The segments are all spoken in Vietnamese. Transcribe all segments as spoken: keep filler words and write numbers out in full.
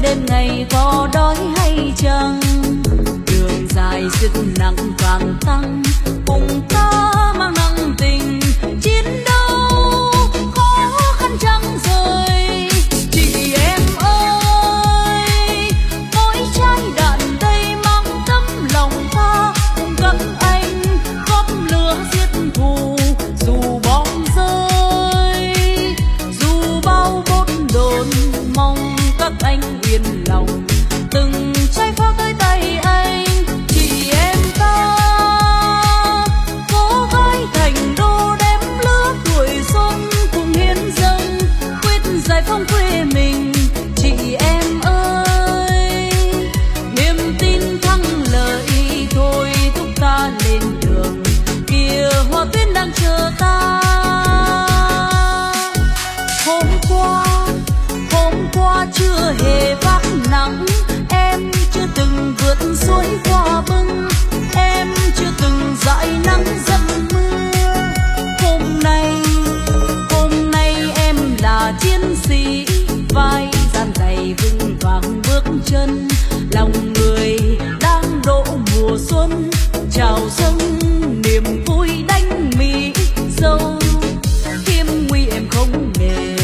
đêm ngày có đói hay chăng, đường dài sức nặng càng tăng, cùng ta mang nặng tình chiến đấu khó khăn chẳng rời. Chị em ơi, mỗi trái đạn đây mang tấm lòng ta, cùng các anh góp lửa giết thù, dù bom rơi dù bao bốt đồn, mong các anh yên lòng. Từng trái pháo tới tay anh, chị em ta cố gói thành đô đem lứa tuổi xuân, cùng hiến dâng quyết giải phóng quê mình. Chị em ơi, niềm tin thắng lợi thôi thúc ta lên đường, kìa hoa tuyến đang chờ ta. Hôm qua, hôm qua chưa hề vác nắng, em chưa từng vượt suối qua bưng, em chưa từng dãi nắng dầm mưa. Hôm nay, hôm nay em là chiến sĩ, vai dàn dày vững vàng bước chân, lòng người đang đổ mùa xuân, chào dâng niềm vui đánh mỹ dâu, khiêm nguy em không nề.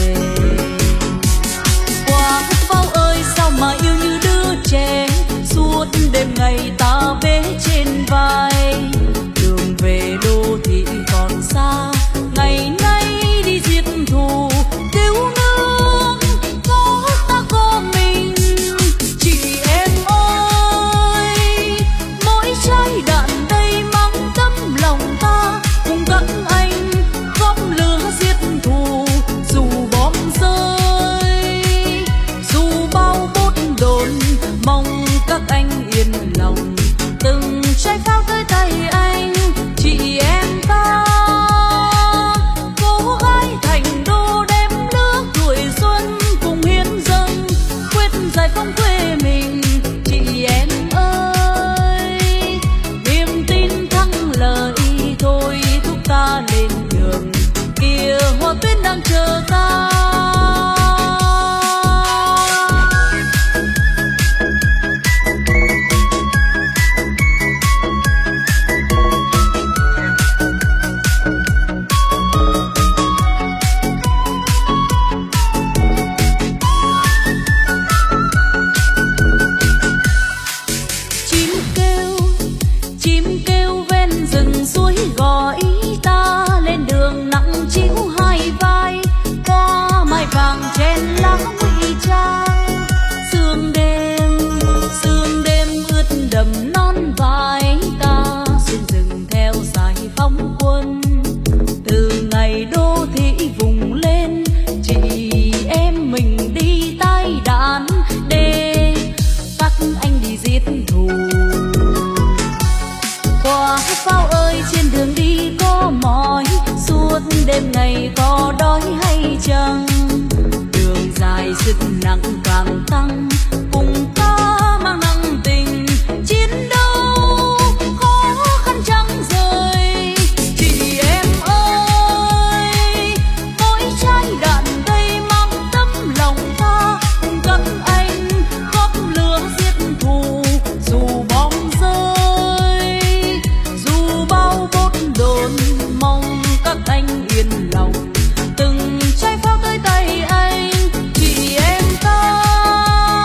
Qua pháo ơi sao mà yêu như đứa trẻ, suốt đêm ngày ta bế trên vai, đường về đô thị còn xa, ngày nay đi giết thù cứu nước có ta có mình. Chị em ơi, mỗi trái đạn đây mang tấm lòng ta, cùng các anh góp lửa giết thù, dù bom rơi dù bao bốt đồn, mong các anh yên lòng. Từng trái pháo tới tay anh, chị em ta cố gái thành đô đem nước tuổi xuân, cùng hiến dâng quyết giải phóng quê mình. Chị em ơi, niềm tin thắng lợi thôi thúc ta lên đường, kìa hoa tuyến đang chờ ta. Chim kêu, chim kêu ven rừng suối gọi ta lên đường, nặng chiếu hai vai, qua mai vàng chen lá ngụy trang. Sương đêm, sương đêm ướt đầm non vai ta, xuyên rừng theo giải phóng quân. Từ ngày đô thị vùng lên, chị em mình đi tay đạn để các anh đi giết thù. Qua pháo ơi trên đường đi có mỏi, suốt đêm ngày có đói hay chăng, đường dài sức nặng càng tăng, cùng ta mang nặng tình chiến đấu khó khăn chẳng rời. Chị em ơi, mỗi trái đạn đây mang tấm lòng ta, cùng các anh góp lửa giết thù, dù bom rơi dù bao bốt đồn, mong các anh yên lòng. Từng trái pháo tới tay anh, chị em ta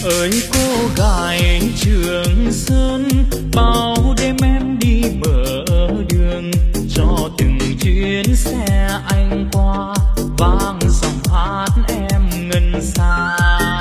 ơi cô gái Trường Sơn, bao đêm em đi bờ đường, cho từng chuyến xe anh qua vang giọng hát em ngân xa.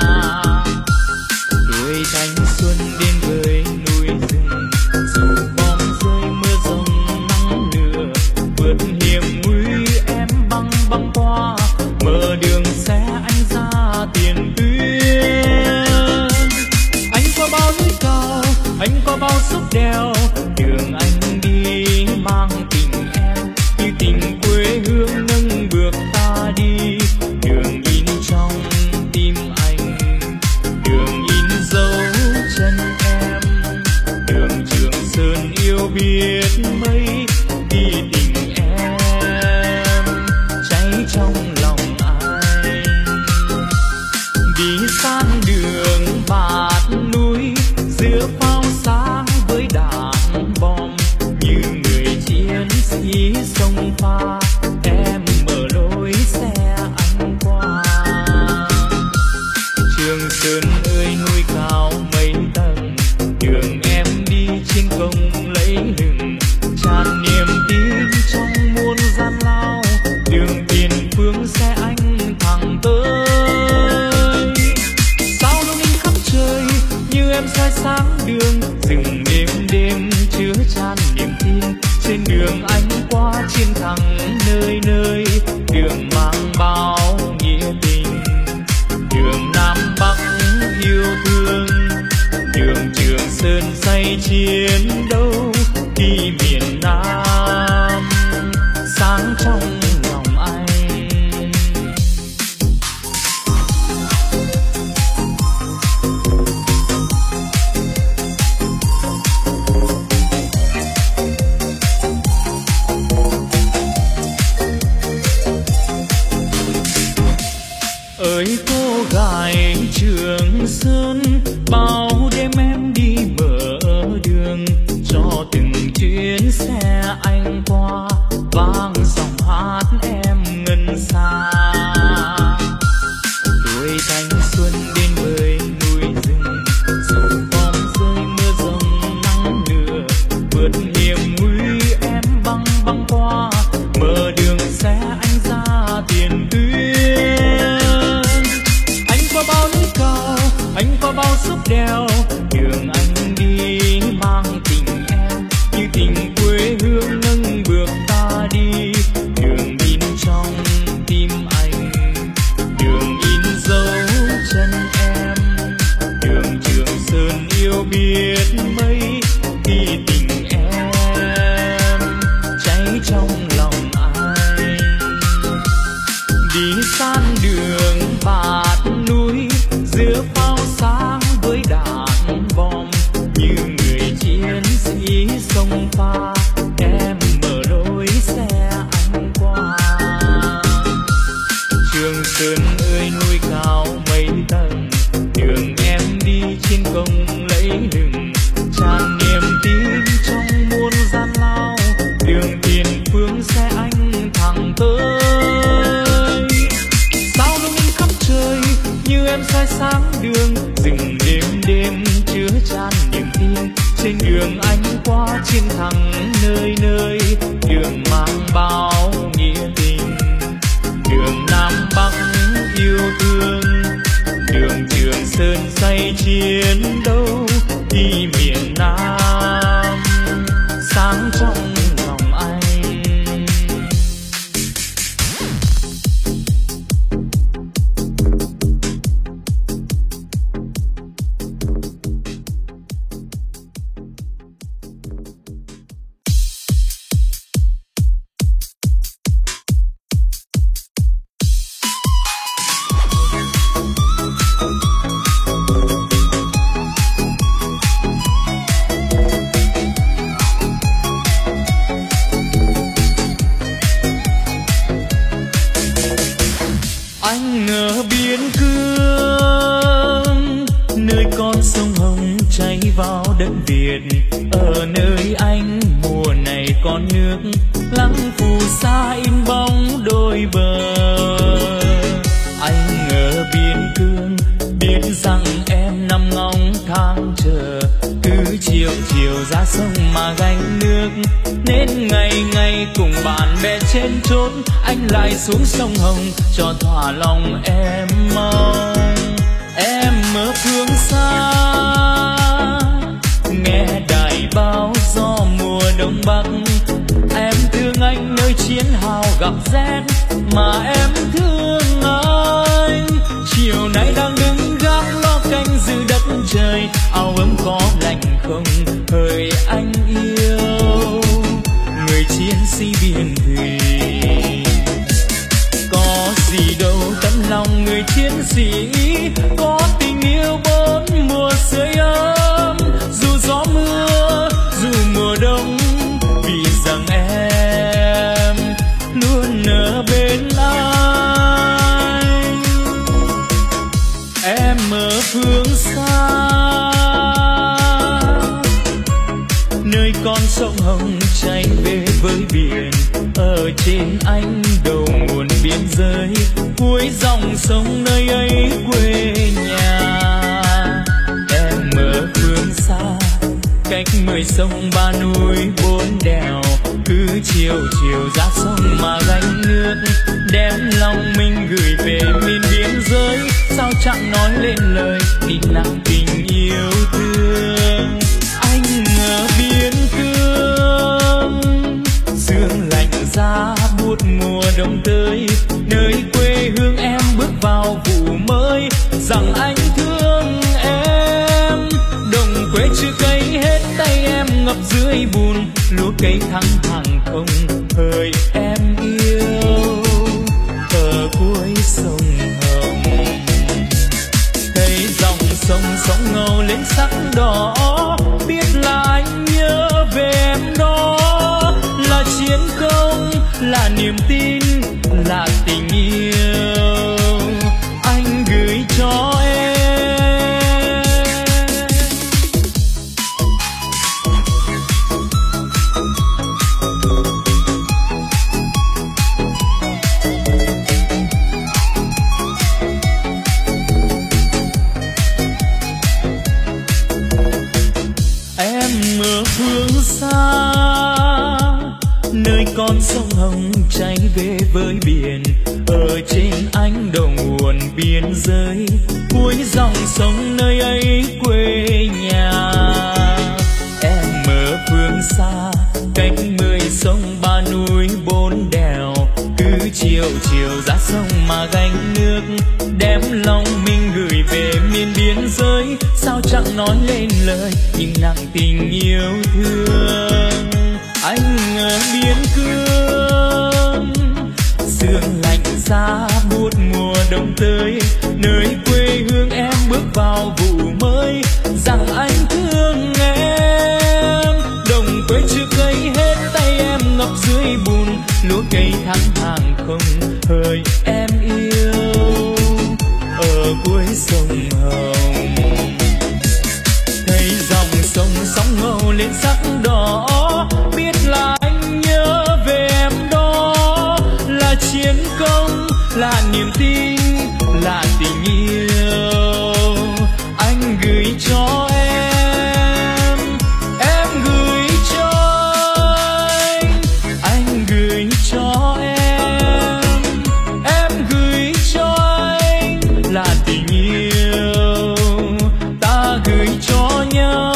Tuổi thanh xuân đến với núi rừng, dù bom rơi mưa rông nắng lửa, vượt hiểm nguy em băng băng qua, mở đường xe anh ra tiền tuyến. Anh qua bao núi cao, anh qua bao dốc đèo, đường anh đi mang tình em như tình quê hương nâng bước ta đi. Đường in trong tim anh, đường in dấu chân em, đường Trường Sơn yêu biết mấy khi tình em cháy trong lòng anh. Đi san đường bạt núi giữa pháo sáng với đạn bom, như người chiến sĩ sông pha em mở lối xe anh qua. Trường Sơn ơi núi cao mấy tầng, đường em đi trên công lấy lừng, tràn niềm tin trong muôn gian lao, đường tiền phương xe anh thẳng tới. Sao lung linh khắp trời như em soi sáng đường, rừng đêm đêm chứa chan niềm tin, trên đường anh qua chiến thắng nơi nơi, đường mang bao nghĩa tình, đường Nam Bắc yêu thương, đường Trường Sơn say chiến đấu khi miền Nam sáng trong lòng anh. Ơi cô gái Trường Sơn, bao đêm em đi bờ đường, cho từng chuyến xe anh qua vang giọng hát em ngân xa. Tuổi thanh xuân đến với núi rừng, dù bom rơi mưa rông nắng lửa, vượt hiểm nguy em băng băng qua, mở đường xe anh ra tiền tuyến. Anh qua bao núi cao, anh qua bao dốc đèo, đường anh đi mang tình em như tình quê hương nâng bước ta đi. Đường in trong tim anh, đường in dấu chân em, đường Trường Sơn yêu biết mấy khi tình em cháy trong lòng anh. Đi san đường bạt núi giữa pháo sáng với đạn bom, như người chiến sĩ sông pha em mở lối xe anh qua. Trường Sơn ơi núi cao mấy tầng, đường em đi trên công lấy lừng, tràn niềm tin trong muôn gian lao, đường tiền phương xe anh thẳng tới. Sao lung linh khắp trời như em soi sáng đường, rừng đêm đêm chứa chan niềm tin, trên đường anh qua chiến thắng nơi nơi, đường mang bao nghĩa tình, đường Nam Bắc yêu thương, đường Trường Sơn say chiến đấu khi miền Nam sáng trong lòng anh. Anh ở biên cương, nơi con sông Hồng chảy vào đất Việt. Ở nơi anh mùa này con nước lắng phù sa in bóng đôi bờ. Anh ở biên cương biết rằng em nằm ra sông mà gánh nước. Nên ngày ngày cùng bạn bè trên chốn, anh lại xuống sông Hồng cho thỏa lòng em mong. Em ở phương xa nghe đài báo gió mùa đông bắc, em thương anh nơi chiến hào gặp rét mà em thương anh. Chiều nay đang đứng gác lo canh giữ đất trời, áo ấm có lạnh không hỡi anh yêu, người chiến sĩ biên thùy. Có gì đâu tấm lòng người chiến sĩ, có tình yêu bốn mùa sưởi ấm, dù gió mưa dù mùa đông, vì rằng em luôn ở bên anh. Em ở phương xa nơi con sông Hồng chảy về với biển, ở trên anh đầu nguồn biên giới, cuối dòng sông nơi ấy quê nhà. Em ở phương xa cách mười sông ba núi bốn đèo, cứ chiều chiều ra sông mà gánh nước, đem lòng mình gửi về miền biên giới. Sao chẳng nói lên lời đi nặng tình yêu thương. Anh ở biên cương sương lạnh giá buốt mùa đông tới, nơi quê hương em bước vào vụ mới, rằng anh thương em. Đồng quê chưa cấy hết tay em ngập dưới bùn, lúa cây thắng hàng không hỡi em yêu, ở cuối sông Hồng. Thấy dòng sông sóng ngầu lên sắc đỏ, biết là anh nhớ về em đó, là chiến công là niềm tin là tình yêu anh gửi cho em. Em ở phương xa nơi con sông Hồng chảy về với biển, ở trên ánh đầu nguồn biên giới, cuối dòng sông nơi ấy quê nhà. Em ở phương xa cách mười sông ba núi bốn đèo, cứ chiều chiều ra sông mà gánh nước, đem lòng mình gửi về miền biên giới. Sao chẳng nói lên lời nhưng nặng tình yêu thương. Anh ở biên cương sương lạnh giá buốt mùa đông tới, nơi quê hương em bước vào vụ mới, rằng anh thương em. Đồng quê chưa cấy hết tay em ngập dưới bùn, lúa cây thắng hàng không hỡi em yêu, ở cuối sông Hồng. Thấy dòng sông sóng ngầu lên sắc đỏ, biết là anh nhớ về em đó, là chiến công là niềm tin là tình yêu anh gửi cho em. Em gửi cho anh, anh gửi cho em, em gửi cho anh là tình yêu ta gửi cho nhau.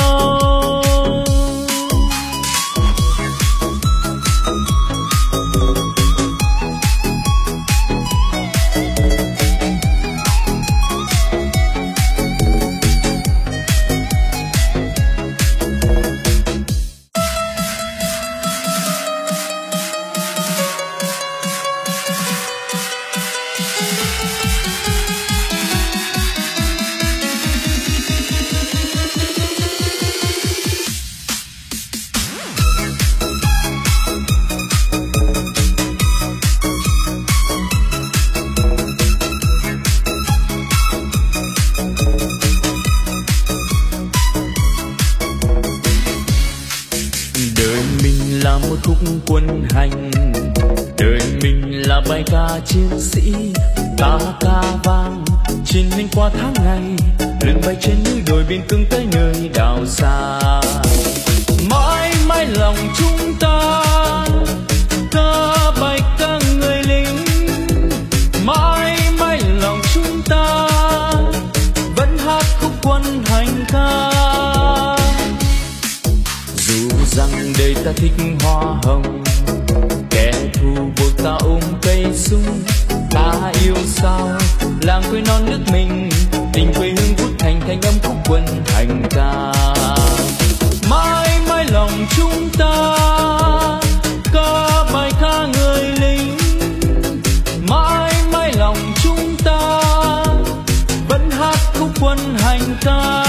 quân hành. Đời mình là bài ca chiến sĩ, ta ca vang trên mình qua tháng ngày, lượn bay trên núi đồi biên cương tới nơi đảo xa. lòng chúng ta, ca bài ca người lính. Mãi mãi lòng chúng ta vẫn hát khúc quân hành ca. Dù rằng đời ta thích hoa hồng, kẻ thù buộc ta ôm cây súng. Ta yêu sao làng quê non nước mình, tình quê hương vút thành thanh âm khúc quân hành ca. Mãi mãi lòng chúng ta ca bài ca người lính. Mãi mãi lòng chúng ta vẫn hát khúc quân hành ca.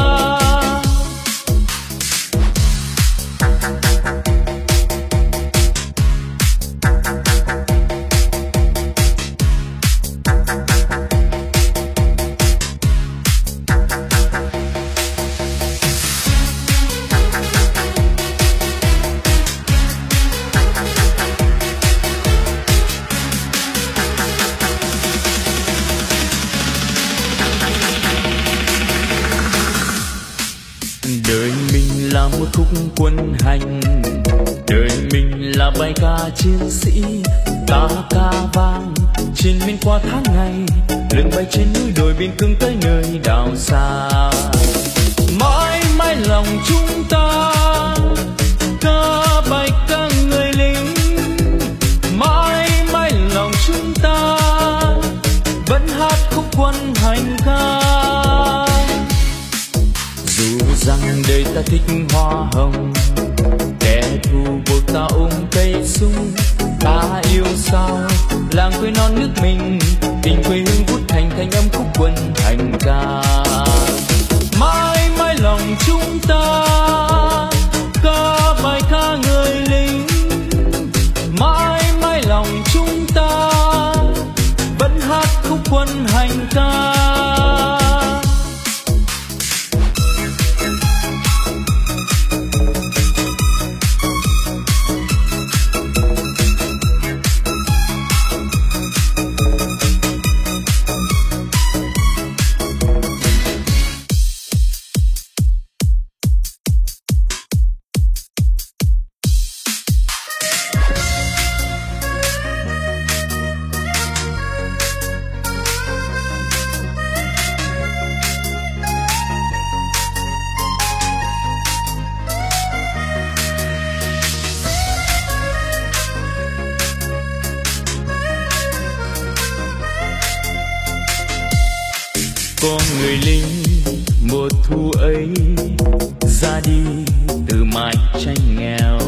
Đời mình là một khúc quân hành, đời mình là bài ca chiến sĩ. Ta ca vang trên miền qua tháng ngày, lưng bay trên núi đồi biên cương tới nơi đảo xa. Mãi mãi lòng chúng ta ca bài ca người lính. Mãi mãi lòng chúng ta vẫn hát khúc quân hành ca. Dù rằng đời ta thích hoa hồng, kẻ thù buộc ta ôm cây súng. Ta yêu sao làng quê non nước mình, tình quê hương vút thành thanh âm khúc quân hành ca. Mãi mãi lòng chúng ta ca bài ca người lính. Mãi mãi lòng chúng ta vẫn hát khúc quân hành ca. Có người lính mùa thu ấy ra đi từ mái tranh nghèo.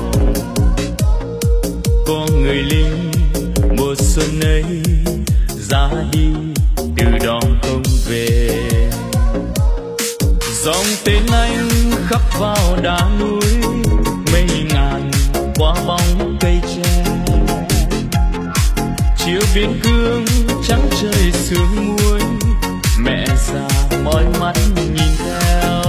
Có người lính mùa xuân ấy ra đi từ đó không về. Dòng tên anh khắc vào đá núi, mây ngàn qua bóng cây tre. Chiều biên cương trắng trời sương muối, mẹ già mỏi mắt nhìn theo.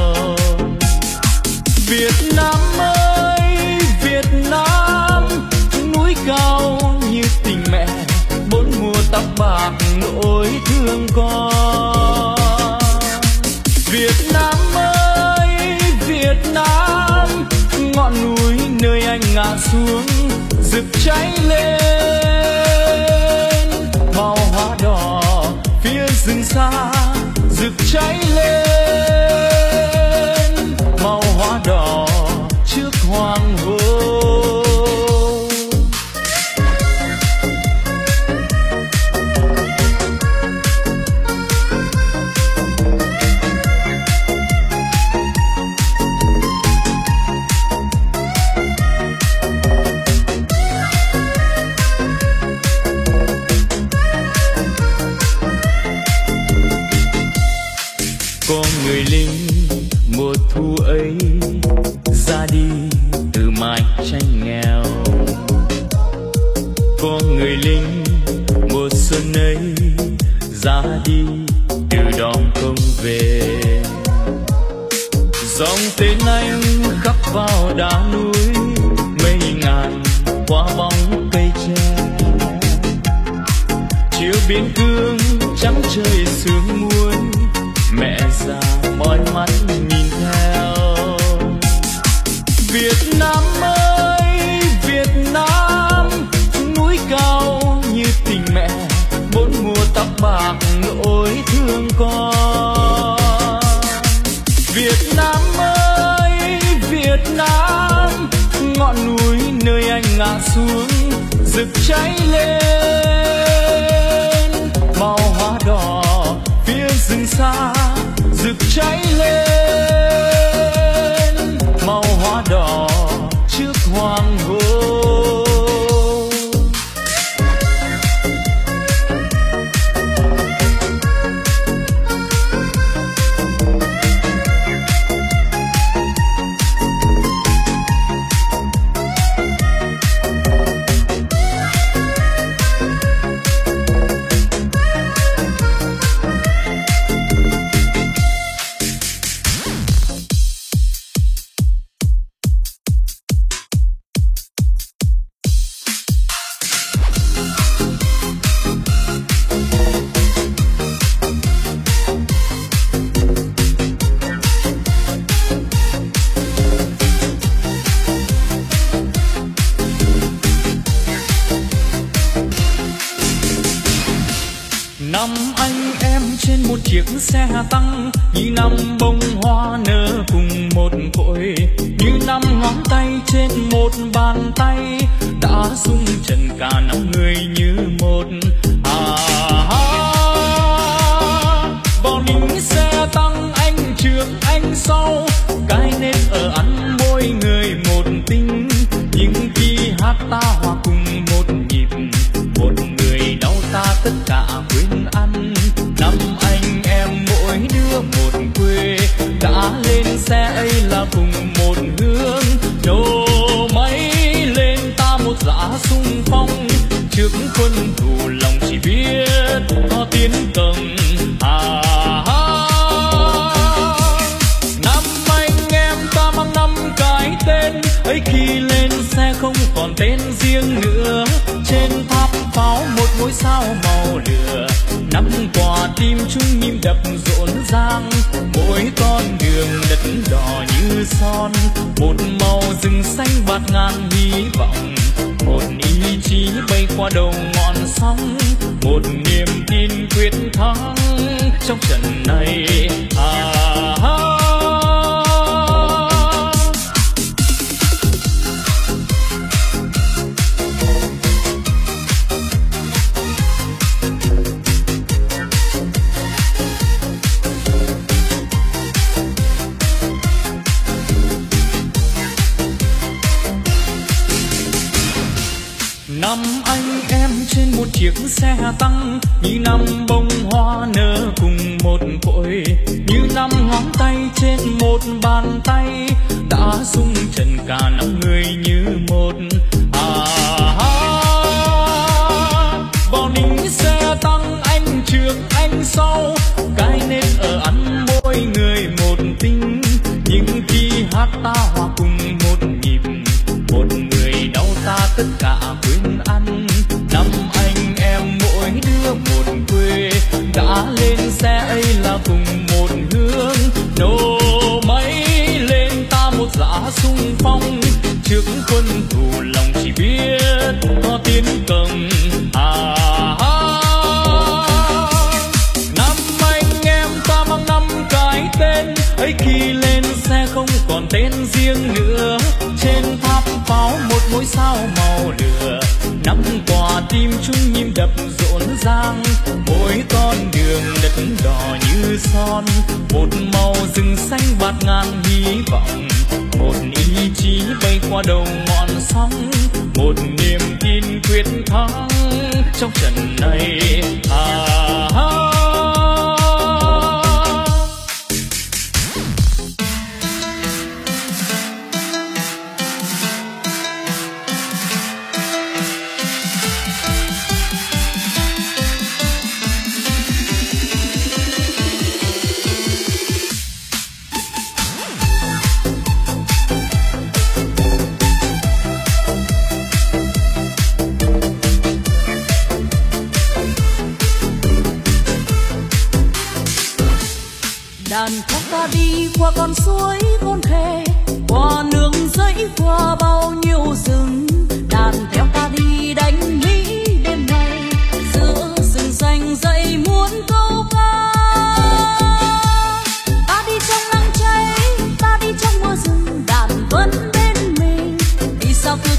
Việt Nam ơi Việt Nam, núi cao như tình mẹ, bốn mùa tóc bạc nỗi thương con. Việt Nam ơi Việt Nam, ngọn núi nơi anh ngã xuống rực cháy lên. Màu hoa đỏ phía rừng xa rực cháy lên, màu hoa đỏ trước hoàng hôn. Có người lính mùa thu ấy ra đi từ mái tranh nghèo. Có người lính mùa xuân ấy ra đi từ đó không về. Dòng tên anh khắc vào đá núi, mây ngàn qua bóng cây tre. Chiều biên cương trắng trời sương muối, mẹ già mỏi mắt nhìn theo. Việt Nam ơi Việt Nam núi cao như tình mẹ, bốn mùa tóc bạc ôi thương con. Việt Nam ơi Việt Nam, ngọn núi nơi anh ngã xuống rực cháy lên, màu hoa đỏ phía rừng xa rực cháy lên, màu hoa đỏ trước hoàng hôn. Năm anh em trên một chiếc xe tăng, như năm bông hoa nở cùng một cội, như năm ngón tay trên một bàn tay, đã rung trần cả năm người như một. À, à, bao lính xe tăng anh trước anh sau, cái nét ở ăn mỗi người một tính, nhưng khi hát ta hòa cùng một nhịp, một người đau ta tất cả quên ăn. Năm anh em mỗi đứa một quê, đã lên xe ấy là cùng một hướng, nổ máy lên ta một dã xung phong, trước quân thù lòng chỉ biết có tiến công. À, à, năm anh em ta mang năm cái tên ấy, khi lên xe không còn tên riêng nữa, trên tháp pháo một ngôi sao màu lửa, năm quả tim chung nhịp đập rộn ràng, mỗi con đường đất đỏ như son, một màu rừng xanh bạt ngàn hy vọng, một ý chí bay qua đầu ngọn sóng, một niềm tin quyết thắng trong trận này. À, à, năm anh em trên một chiếc xe tăng, như năm bông hoa nở cùng một cội, như năm ngón tay trên một bàn tay, đã rung trần cả năm người như một. À, à, bao lính xe tăng anh trước anh sau, cái nét ở ăn mỗi người một tính, nhưng khi hát ta hòa cùng một nhịp, một người đau ta tất cả quên ăn. Năm anh em mỗi đứa một quê, đã lên xe ấy là cùng một hướng, nổ máy lên ta một dã xung phong, trước quân thù lòng chỉ biết có tiến công. À, à, năm anh em ta mang năm cái tên ấy, khi lên xe không còn tên riêng nữa, trên tháp pháo một ngôi sao màu lửa, năm quả tim chung nhịp đập rộn ràng, mỗi con đường đất đỏ như son, một màu rừng xanh bạt ngàn hy vọng, một ý chí bay qua đầu ngọn sóng, một niềm tin quyết thắng trong trận này. À, à, đàn khóc ta đi qua con suối con khe, qua nương rẫy qua bao nhiêu rừng, đàn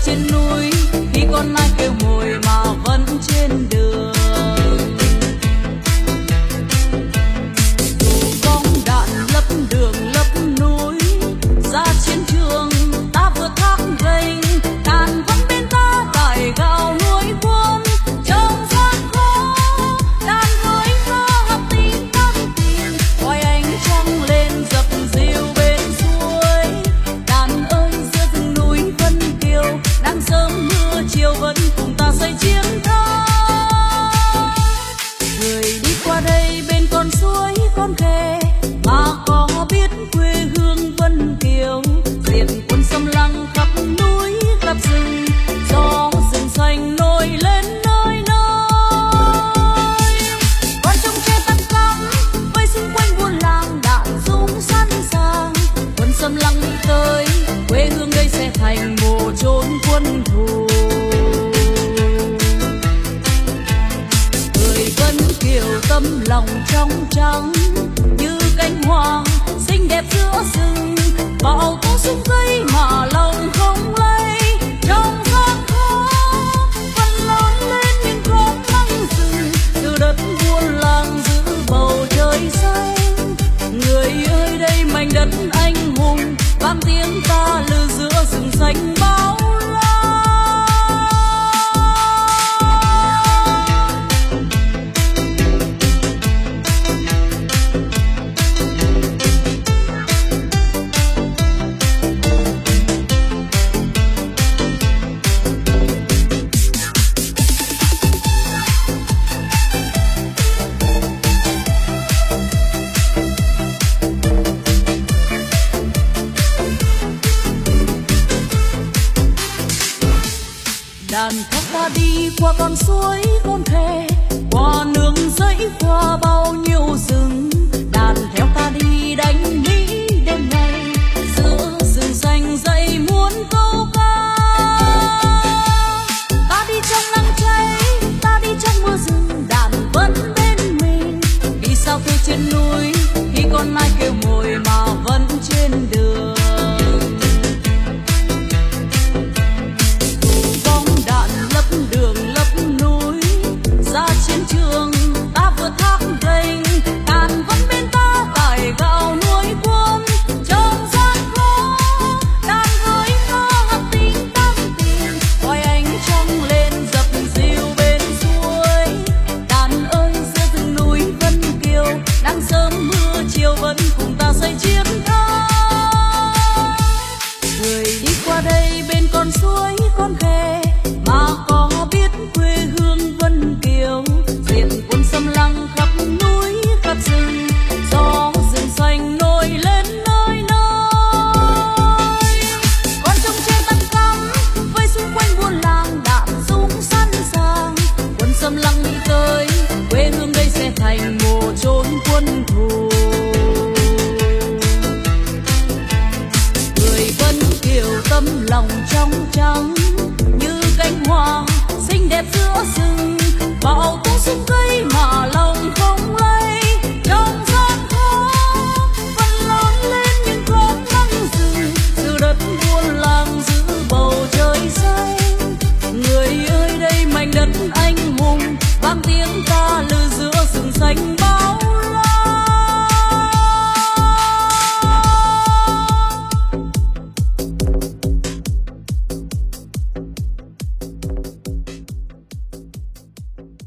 trên núi khi con nai kêu mồi mà vẫn trên đường. Dù bom đạn lấp đường lấp núi, ra chiến trường ta vượt thác gành, đàn vẫn bên ta đài gào nuôi quân. Trong gian khó đàn với ta hợp tình tan tình, ngoài ánh trăng lên dập dìu bên suối. Đàn ơi giữa rừng núi Vân Kiều, nắng sớm mưa chiều vẫn cùng ta xây chiến thắng. Người đi qua đây bên con suối con khe mà có biết quê hương Vân Kiều, diệt quân xâm lăng khắp núi khắp rừng, gió rừng xanh nổi lên nơi nơi. Con trông che tắt cắm vây xung quanh buôn làng, đạn súng sẵn sàng. Quân xâm lăng nghĩ tới quê hương đây sẽ thành mồ chốn quân thù. Người Vân Kiều tâm lòng trong trắng như cánh hoa xinh đẹp giữa rừng, bão tố súng cây mà lòng không lay. Trong gian khó vẫn lớn lên những con măng rừng, từ đất buôn làng giữ bầu trời xanh. Người ơi đây mảnh đất anh hùng, vang tiếng ta lư giữa rừng xanh bao la. Đàn thóc ta đi qua con suối con khe, qua nương rẫy qua bao nhiêu rừng. Đàn theo ta đi đánh Mỹ đêm ngày, giữa rừng xanh dậy muôn câu ca. Ta đi trong nắng cháy, ta đi trong mưa rừng, đàn vẫn bên mình. Đi sao thuê trên núi khi con nai kêu mồi mà vẫn trên đường. Đường lấp núi, ra chiến trường ta vượt thác gành, đàn vẫn bên ta tải gạo nuôi quân. Trong gian khó đàn với ta hợp tình tan tình, ngoài ánh trăng lên dập dìu bên suối. Đàn ơi giữa rừng núi Vân Kiều, nắng sớm mưa chiều vẫn cùng ta xây chiến thắng. Người đi qua đây bên con suối con khe mà có biết quê hương Vân Kiều, diệt quân xâm lăng khắp núi khắp rừng, gió rừng xanh nổi lên nơi nơi. Con trông che tắt cắm vây xung quanh buôn làng, đạn súng sẵn sàng. Quân xâm lăng nghĩ tới quê hương đây sẽ thành mồ chốn quân thù. Người Vân Kiều tâm lòng trong trắng như cánh hoa xinh đẹp giữa rừng, bão tố súng cây mà lòng không lay. Trong gian khó vẫn lớn lên những con măng rừng, từ đất buôn làng giữ bầu trời xanh. Người ơi đây mảnh đất anh hùng, vang tiếng